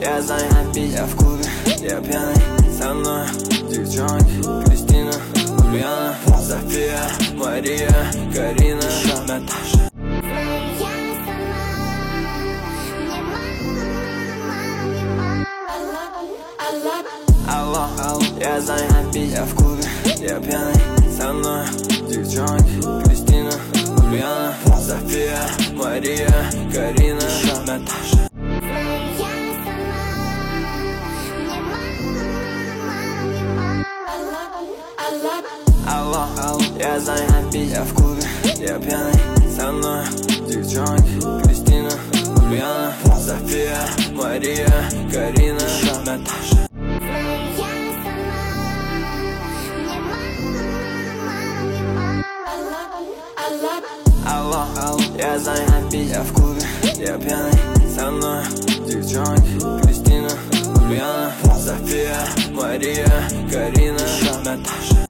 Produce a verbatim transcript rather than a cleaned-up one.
Я заебись, я в клубе, я пьяный. Со мной девчонки: Кристина, Ульяна, София, Мария, Карина, Наташа. Алло, алло, я заебись, я в клубе, я пьяный. Со мной девчонки: Кристина, Ульяна, София, Мария, Карина, Наташа. Алло, алло, я заебись, я в клубе, я пьяный. Со мной девчонки: Кристина, Ульяна, София, Мария, Карина, Наташа. Алло, алло, я заебись, я в клубе, я пьяный. Со мной девчонки: Кристина, Ульяна, София, Мария, Карина,